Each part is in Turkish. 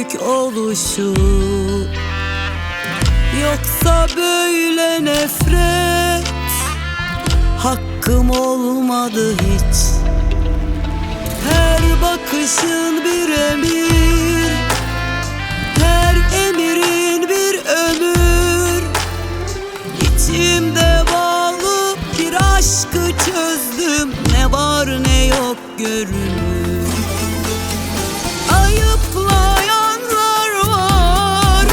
büyük oluşu. Yoksa böyle nefret hakkım olmadı hiç. Her bakışın bir emir, her emirin bir ömür. İçimde bağlı bir aşkı çözdüm, ne var ne yok görünür. Ayıplayanlar var,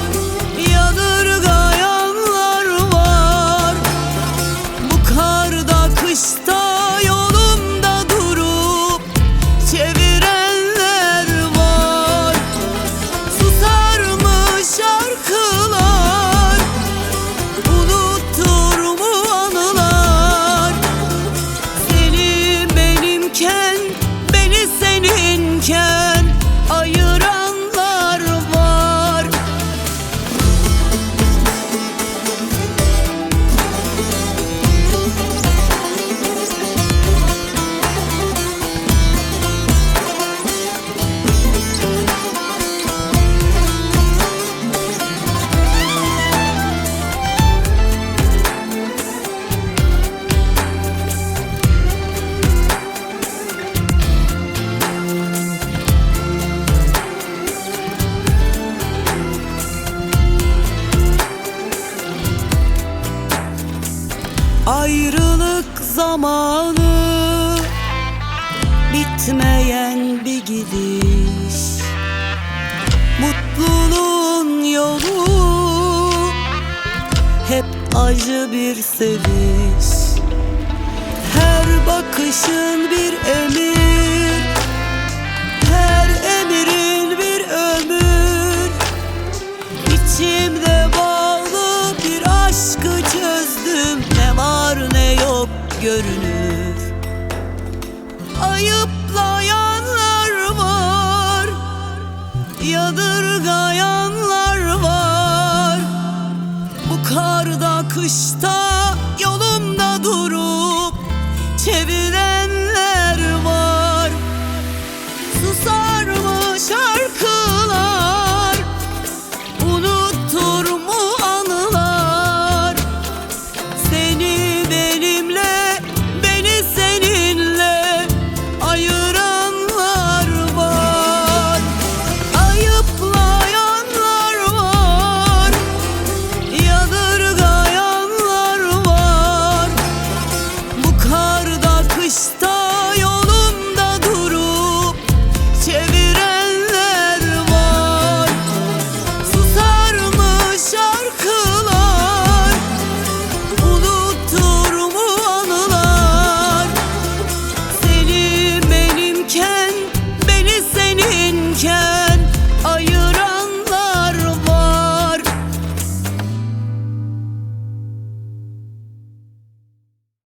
yadırgayanlar var. Bu karda kışta yolumda durup çevirenler var. Susar mı şarkılar, unutur mu anılar? Seni benimken, beni seninken ayıranlar var. Ayrılık zamanı, bitmeyen bir gidiş. Mutluluğun yolu hep acı bir seviş. Her bakışın bir emir, her emirin bir ömür. İçimde bağlı bir aşkı çözdüm, ne var ne yok görünür. Ayıplayanlar var, yadırgayan